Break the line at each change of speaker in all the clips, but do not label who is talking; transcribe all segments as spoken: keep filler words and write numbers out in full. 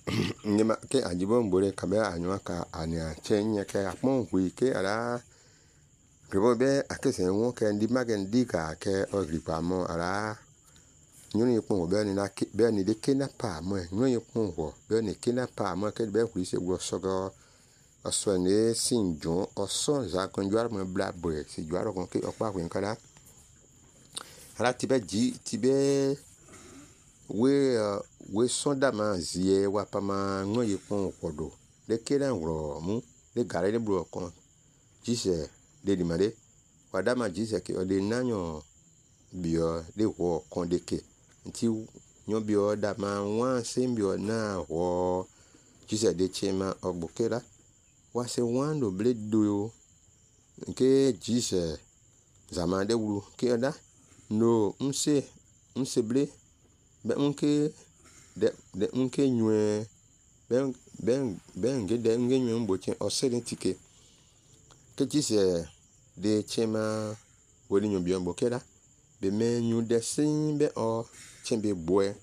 Nyema ke ajibo mbore kabe anywa ka ania chenye ke apon hui ke ara kebo be akese won ke ndi magen dika ke ogripa mo ara nyuni pon be ni na be ni de kena pa mo nyuni pon ho be ni kena pa mo ke be hu se wo sogo oso ne sinjo oso za kon jwar mo bla boy si jwar kon ke opa ko nkala ara tibe ji tibe we uh, we sonda ma zie wa pa ma ngo ye pon kodo de kera ngro mu de gare de bro kon jise de di made wa da ma jise ke o de nanyo bio de ho kon de ke nti nyo bio da ma wan sembio na ho jise de chema ogbokera wa se wan do ble do nke jise zama de wuru ke da no nse nse ble be unke de de unke nyue ben ben ben ge de nge nyue mboche osele tike ke jise de chema woni nyu bi mbo keda be me nyu de sin be o chembe boe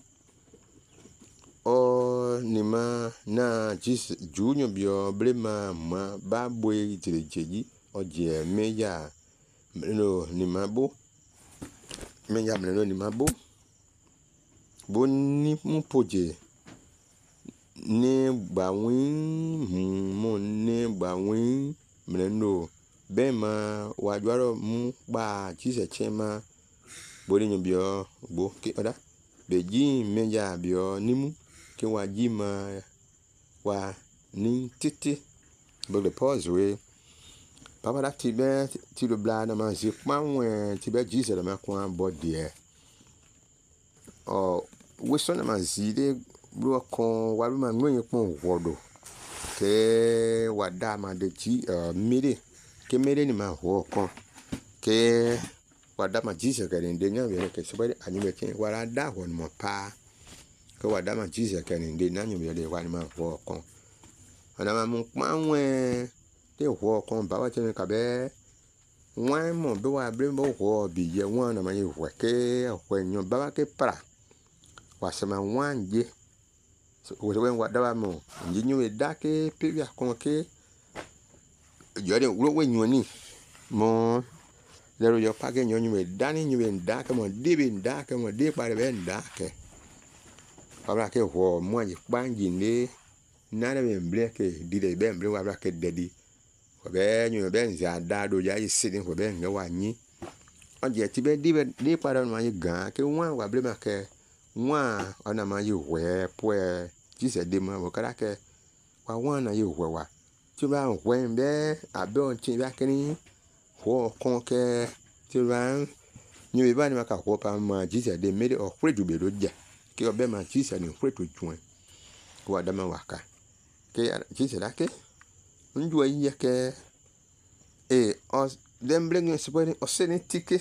o nima na jise ju nyu bi o blema ma ba boe jirejeji o je meja no nima bo meja no nima bo boni mu poje ne gbawin mo ne gbawin mreno bema wajwaro mu ba jise chema boni nyobio gbo ke oda beji meja bio nimu ke waji ma wa ni titi bo le pause we papa da tibe ti le bla na ma zi panwe tibe jise la ma kwa bodie o we so na ma zi de bro kon wa ma nwe pon wodo ke wada ma de ji mire ke mere ni ma ho kon ke wada ma jise ke de nya be ke so be anyu be ken wala da ho mo pa ke wada ma jise ke de na nyu be de wa ni ma ho kon ana ma mu panwe de ho kon ba wa chen ka be wan mo be wa bre mo ho bi ye wan na ma ye ho ke ho nyu ba wa ke pra wa se ma wan je o se wen wa da ba mo nji nyu e da ke pe ya kon ke yo de wo we nyu ni mo le ro yo pa ke nyu nyu e da ni nyu e da ke mo de be da ke mo de pa be da ke pa bra ke ho mo ji pa nji ne na le be mble ke di de be mble wa bra ke de di ko be nyu be nza da do ya yi sidin ko be nge wa nyi o je ti be di be di pa ro ma yi gan ke wan wa ble ma ke wan ona ma yi we pwe jise de ma bo kara ke wa wan na yi we wa ti ba we be abe on ti ba kini ho kon ke ti ba nyu be ba ni ma ka ho pa ma jise de me de o kure ju be do ja ke o be ma jise ni kure to juan ko wa da ma wa ka ke jise da ke nju yi ke e o dem bling se bo ni o se ni tike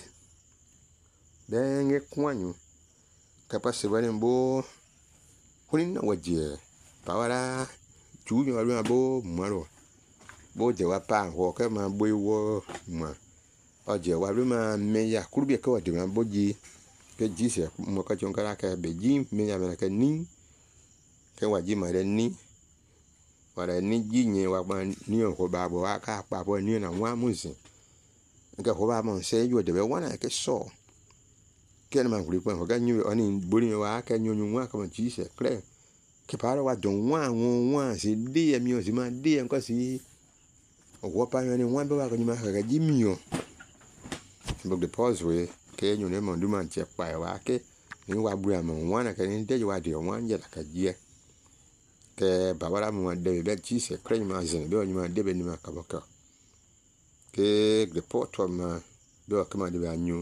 den nge kwanyu kapa se bani bo hunin na waje pawara ju nyu alu bo maro bo je wa pa ho ke ma bo wo ma o je wa lu ma me ya kurbi ke wa de ma bo ji ke ji se mo ka jon kara ke be ji me ya me ke ni ke wa ji ma de ni wa de ni ji nye wa ba ni ho ba bo aka pa bo ni na wa muzi ke ho ba mo se ju de be wa na ke so ke na ma guri po ga nyu oni bori wa ka nyu nyu wa ka ma ji se kle ke para wa don wa won wa si de mi o si ma de nko si o pa ni wa be wa ka ni ma ka ji mi o bo de pause we ke nyu ne mo du man che pa wa ke ni wa buru mo wa na ka ni de wa de wa nje la ka ji ke ba wa mo de be ji se kle ma zin be o ni ma de be ni ma ka ba ka ke de port ma be o ka ma de ba nyu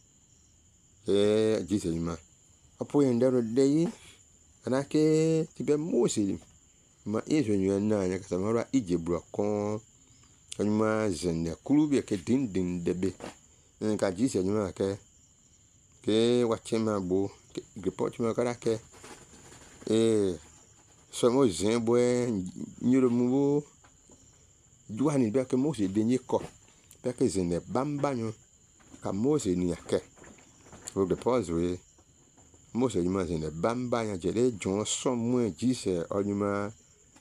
e jise ma apo yen dero dei anake tibe mosi ma ezo nyu na nya ka samara ije bro kon anuma zenne kulubi ke din din debe nka jise nyu ma ke ke wachema bo report ma kara ke e so mo zen bo nyuro mu bo juani be ke mosi denye ko be ke zenne bamba nyu ka mosi ni ake o de pause we Mose nyuma zene bamba nya jele John som mu Jesus onyuma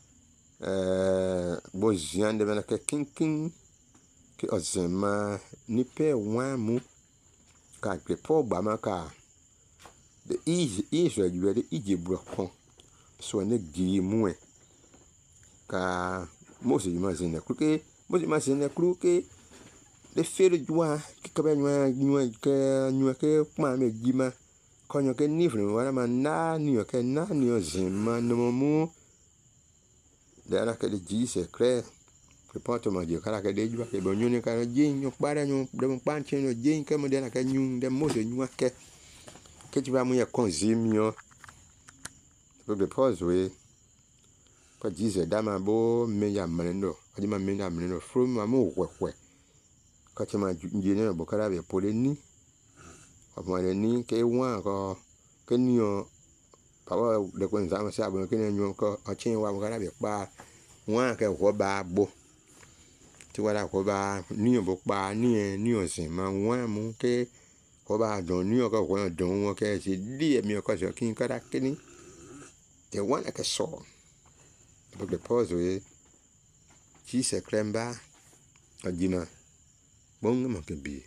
eh bo ziande bena ke king king ke ozema ni pe wan mu ka pe po ba ma ka de is Israel you de ije brokon so ne gi mu e ka Mose nyuma zene kuke Mose nyuma zene kuke de fere jua ke ka be nyua nyua ke nyua ke ma me jima konyo ke nifre wala ma na ni ke na ni ozema no mu de ana ke de Jesus cre Reporto ma je kala ke de jua ke bo nyune ka je nyo para nyo de mo panche no je ke mo de na ke nyu de mo se nyua ke ke ti ba mu ye konzimio ko be pause we pa Jesus dama bo me ya mrendo adi ma me ya mrendo from ma mo kwekwe ka ti ma je ne bo kala be pole ni ọmọ rẹ ní kí wọ́n àkọ́ kí ní ọ pàwọ́ lẹ́kọ̀ọ́ ìsáwọn sí àbọ̀n kí ní ẹnu ọkọ̀ ọ̀chí wa mọ̀ kára bẹ̀ pa wọ́n àkẹ́ ọ̀kọ́ bá gbọ́ tí wọ́n dà kọ́ bá ní ọ̀bọ̀ pa ní ẹ̀ ní ọ̀sìn mà wọ́n àmú kí ọkọ̀ bá dùn ní ọkọ̀ ọ̀kọ́ dùn wọn kẹ́ ẹ̀ sì dí ẹ̀mí ọkọ̀ sọ kí n kára kí ní tẹ̀ wọ́n àkẹ́ sọ ọ̀pọ̀ pọ́ọ̀sì wẹ́ tí sẹ̀kẹ́rẹ́ ń bá ọ̀jìmọ̀ gbọ́ngàn kẹ́ bìí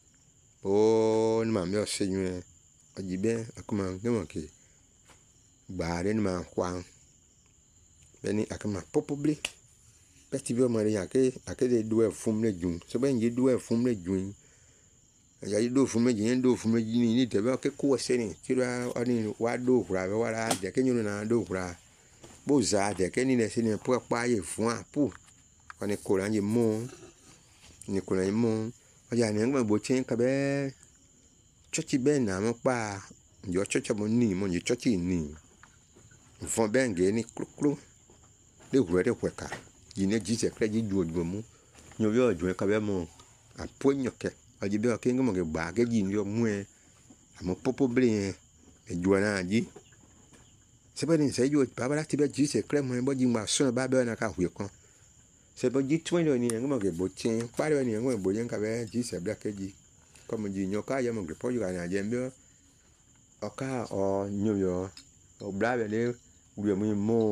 o ni ma me osenwe ojibe akuma ngemo ke baare ni ma kwa beni akama popobli peti bi o mari yake akede duwe fumle jun so ben je duwe fumle jun ya do fumle jin do fumle jin ni tebe ke ko seni tira oni wa do kura be wala de ke nyunu na do kura bo za de ke ni ne seni po pa ye fun apu oni ko ranje mo ni ko ranje mo ọjà ní ẹgbẹ́ bó tí ń kabẹ́ chọ́ọ̀chì bẹ́ẹ̀ náà mọ́ pa ǹjọ́ chọ́ọ̀chì mo ní mo ní chọ́ọ̀chì ní ìfọ̀n bẹ́ẹ̀ ń gé ní kúrúkúrú léwu rẹ̀ wẹ̀ka yìí ní jíjẹ kẹ́rẹ́ jí ju òdùbọ̀ mú ní orí ọ̀dùn ẹ̀ kabẹ́ mọ́ àpò ìyànkẹ́ ọjọ́ bí wọ́n kí ń gbọ́n kẹ́ gbà kẹ́ jì ní ọmú ẹ̀ àmọ́ pópó bẹ́ẹ̀ yẹn ẹ̀jọ̀ náà jí sẹ́bẹ̀ ní ìṣẹ́jú bàbá láti bẹ́ jíjẹ kẹ́rẹ́ mọ́ ẹ bọ́ jí gbà sọ́nà bá bẹ́ẹ̀ náà ká hùwẹ̀ kan sebo ji twendo ni ngmo ke bochen pare ni ngmo bojen ka be ji se bla ke ji como ji nyoka ya mo ke po yuga na jembe oka o nyoyo o bla be le uri mo mo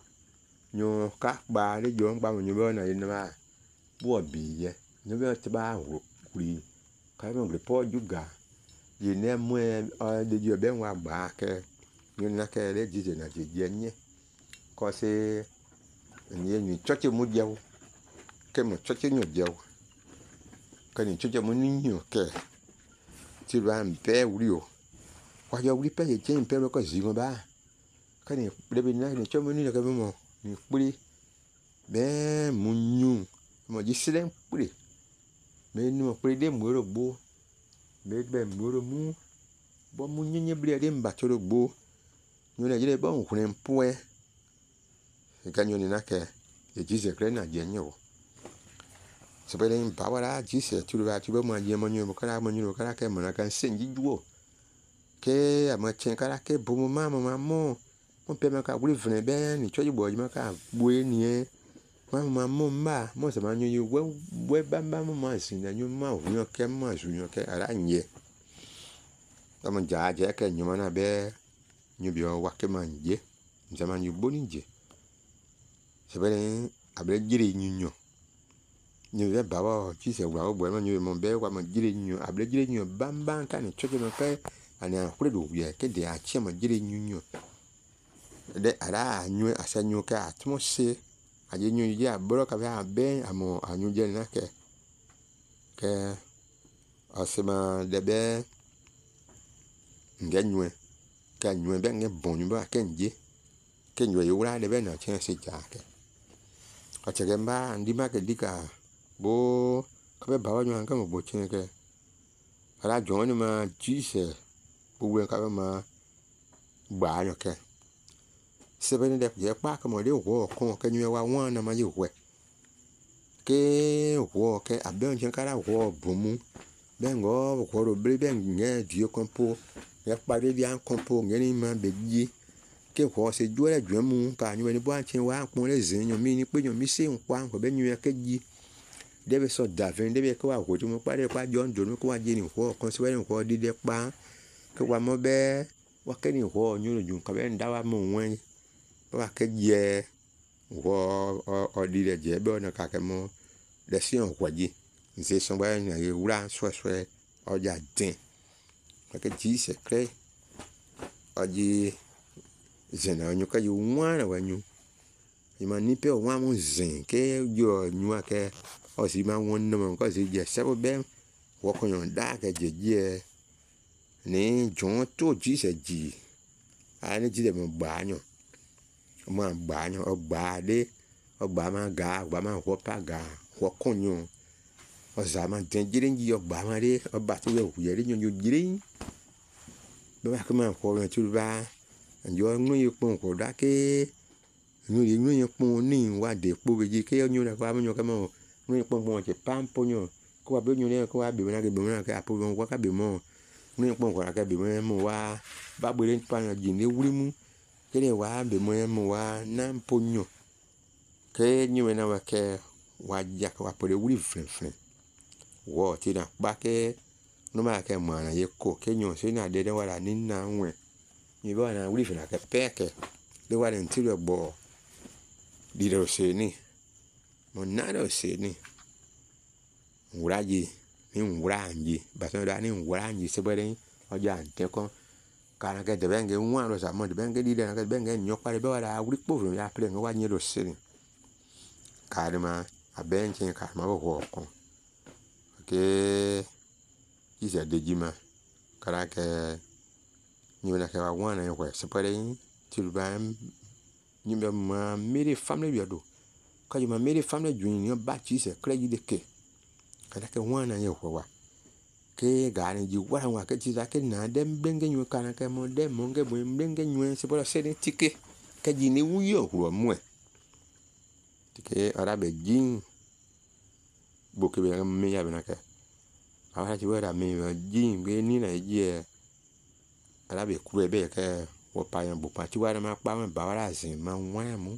nyo ka ba le jo ngba mo nyobo na yin ma bo bi ye nyobo ti ba ru kuri ka mo ke po yuga yi ne mo e de jo be wa gba ke ni na ke le ji na ji je nye ko se ni ni choche mu je ke mo choche nyo je ka ni choche mo ni nyo ke ti ba mpe wuri o wa jo wuri pe je je mpe ko zi mo ba ka ni le bi na ni chomo ni ke mo ni puri be mu nyu mo ji silen puri me ni mo puri de mo ro gbo me be mo ro mu bo mu nyenye bri de mba to ro gbo nyo le je bo nkun mpoe ka nyo ni na ke e jise kre na je nyo so be le mpa wala jise tu ba tu be mo je mo nyo mo kala mo nyo kala ke mo na kan senji juo ke ama chen kala ke bo mo ma mo ma mo mo pe ma ka wuri vne be ni choji bo ma ka bo ni e ma mo ma mo mba mo se ma nyo yu we we ba ba mo ma sin na nyo ma hu nyo ke ma su nyo ke ara nye ta mo ja je ke nyo ma na be nyo bi o wa ke ma nje nja ma nyo bo ni nje sebele abele jire nyunyo nyo be baba chi se wa bo ma nyo mo be wa ma jire nyunyo abele jire nyunyo bamba kan ni choke no pe ani akure do ye ke de a chi ma jire nyunyo de ara nyu asa nyu ka atmose aje nyu ye abro ka ba be amo anyu je na ke ke asema de be ngenyu ka nyu be nge bon nyu ba ke nje ke nyu ye wura de be na chen se ja ke achegemba ndima ke dika bo kabe bawa nyo anga mo bochen ke ala joni ma jise bo we kabe ma gba nyo ke sebe de je pa ka mo de wo kon ke nyu wa won na ma ye we ke wo ke abe nje kara wo bomu bengo ko ro bre ben nge dio kompo ya pa de dia kompo nge ni ma be ji ke ko se juere juemu ka nyu ni bo anchen wa pon le zin nyu mi ni pe nyu mi se npa ko be nyu ke ji debe so davin debe ko wa ko ju mo pare pa jo ndo ko wa je ni ko kon se we ni ko dide pa ke wa mo be wakeni ho nyoro jun ka ben dawa mo wen wa ke je wo o di de je be na ka ke mo de si on kwaji nse so ba na ye wura so so o ja din ka ji secret oji zena onyu ka yu nwa na wanyu ima ni pe o wa mo zin ke yo nyu ake o si ma won no ko si je se bo be wo ko yon da ke je je ni jon to ji se ji a ni ji de mo gba yan mo gba yan o gba de o gba ma ga gba ma ho pa ga ho konyo o za ma den jirin ji o gba ma de o ba ti we ku ye ri yan yo jirin be ba ko ma ko yan tu ba njo nu yi pon ko da ke nu yi nu yi pon ni wa de po ji ke nyu na kwa mo nyo ka mo nu yi pon pon che pam ponyo ko wa be nyu ne ko wa be na ke be na ke apo wa ka be mo nu yi pon ko ka be mo wa ba gbe len pa ji ni wuri mu ke le wa be mo mo wa na ponyo ke nyu na wa ke wa ja ko wa po de wuri fren fren wo ti na ba ke no ma ke mo na ye ko ke nyu se na de de wa la ni na nwe ni ba na wuri fren ka peke de wa den ti lo bo di do se ni mo na do se ni wuraji ni wuranji ba so da ni wuranji se bere oja nte ko kana ke de benge nwa lo sa mo de benge di de na ke benge nyo pa de ba da wuri po fren ya ple no wa nyi do se ni karma abenche karma bo ko ke isa de jima kana ke ni na ke wa wana yo ko se pare ti lu ba ni be ma mere family bi do ka ju ma mere family ju ni ba chi se credit de ke kana ke wana yo ko wa ke ga ni ji wa wa ke ti za ke na dem benge nyu kana ke mo dem mo nge bo benge nyu se pare se ni tike ke ji ni wu yo ro mu e tike ara be jin bo ke be me ya be na ke ara ti wa ra me jin be ni na ji ara be ku be ke wo pa yan bo pa ti wa ma pa ma ba wa zin ma wa mu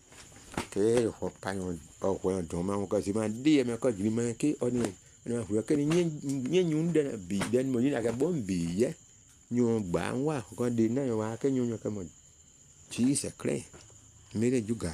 ke wo pa yan o ko yan don ma ko si ma di me ko ji ma ke oni ni ma fu ke ni yen nyun de bi den mo ni na ke bo bi ye nyu gba wa ko de na yo wa ke nyu nyu ke mo ji se kre mere juga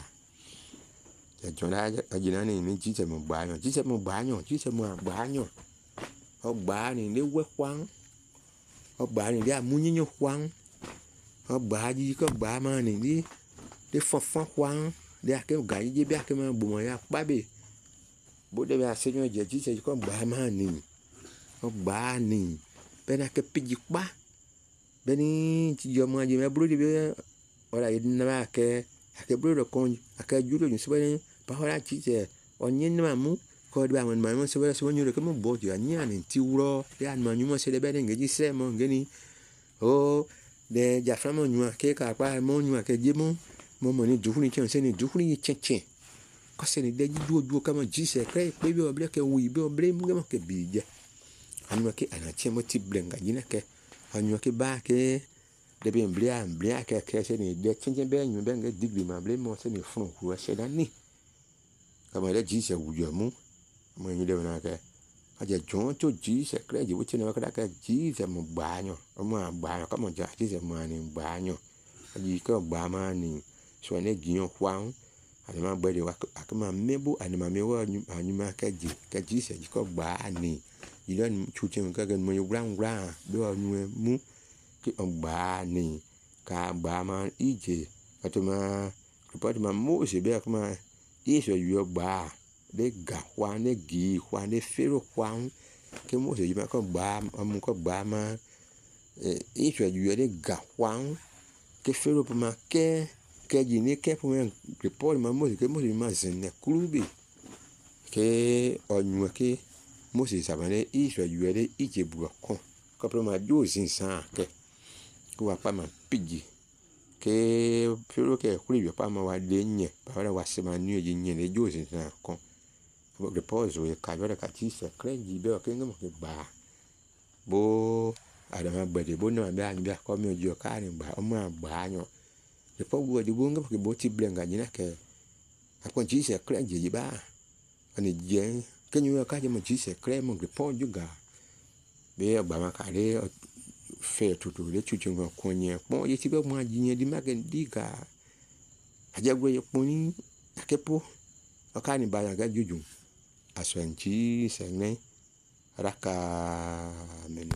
ya jona ajina ni ni ji se mo gba yan ji se mo gba yan ji se mo gba yan o gba ni le we kwang o gba ni le amunyin kwang o gba ji ko gba ma ni ni de fonfon kwang de ake ga ji bi ake ma bu mo ya pa be bo de ba se nyo je ji se ko gba ma ni o gba ni be na ke piji pa be ni ti yo mo je me bro de be ora yi na ba ke ake bro do kon ake ju lo ni se be pa ora ti se onyin na mu ko de ba mo mo se be se mo nyu ke mo bo ji ani ani ti wuro de an mo nyu mo se de be de ngeji se mo ngeni o de ja fra mo nyu ke ka pa mo nyu ke je mo mo mo ni duhuni chen se ni duhuni chen chen ko se ni de ji du oju ka mo ji se kre pe bi oble ke wi bi oble mo mo ke bi je anu ke ana chen mo ti blenga jina ke anu ke ba ke de bi mblia mblia ke ke se ni de chen chen be nyu be nge digri ma ble mo se ni fun ku se da ni ka mo de ji se wu yo mu mo ni de na ke aje jon to ji se kre ji wo chen na ka ka ji se mo gba yan o mo gba yan ka mo ja ji se mo ani gba yan ji ko gba ma ni so ne giyan kwang ani ma gbe de wa akama mebo ani ma mewo ani ma ka ji ka ji se ji ko gba ni ile ni chu chen ka ga mo yo gran gran be wa nu mu ki o gba ni ka gba ma ije atoma report ma mo se be akama iso yo gba de ga kwa ne gi kwa ne fero kwang ke mo se ji ma ko gba amu ko gba ma eh iso yo de ga kwang ke fero pa ma ke ke ji ni ke po men report ma mo ke mo se ma zen ne klubi ke onyu ke mo se sabane iso yo de ije bu ko ko pro ma jo zin san ke ko wa pa ma piji ke fero ke klubi pa ma wa de nye pa wa se ma nu ji nye le jo zin san ko bo report zo ka yo ka ti se kre ji be ke ngam ke ba bo adama gbede bo na be an be ko mi ojo ka ni gba o ma gba yan le po wo di bo ngam ke bo ti blenga ni na ke akon ji se kre ji ba ani je ke nyu ka je mo ji se kre mo report juga be gba ma ka re fe tutu le chuchu ngo konye pon ye ti be mo ajinye di magen diga ajagwe ye poni akepo akani ba ga juju aswenchi sene raka menu